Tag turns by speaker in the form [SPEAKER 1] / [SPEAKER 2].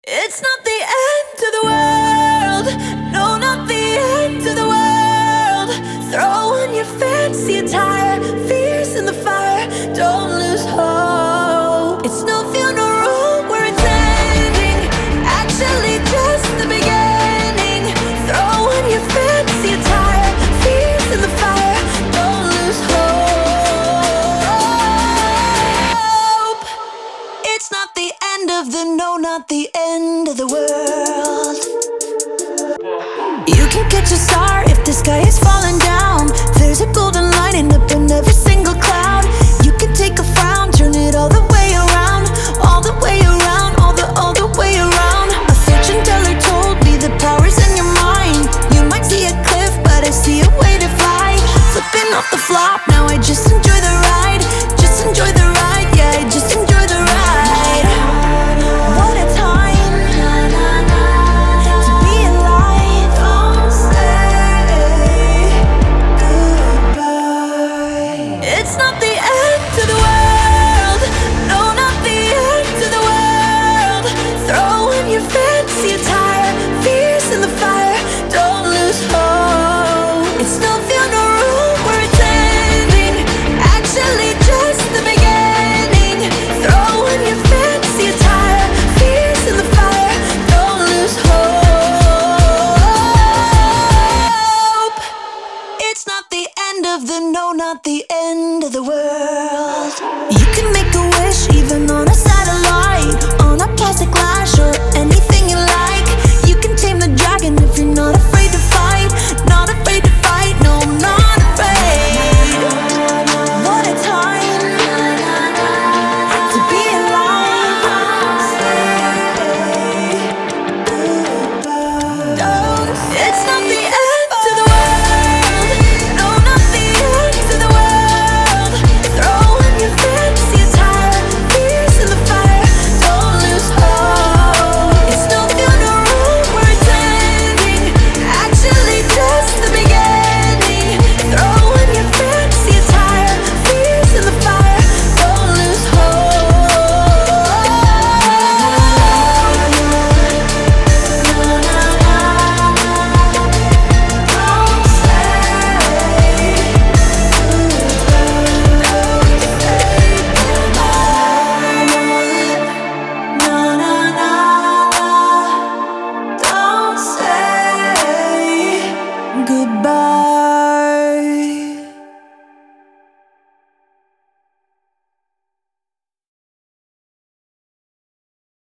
[SPEAKER 1] It's not the end of the world, no, not the end of the world. Throw on your fancy attire, fears in the fire, don't lose hope. It's no funeral where it's ending, actually just the beginning. Throw on your fancy attire, fears in the fire, don't lose hope. It's not the end of the, no, not the end of the world. You can catch a star if the sky is falling down. There's a golden light in the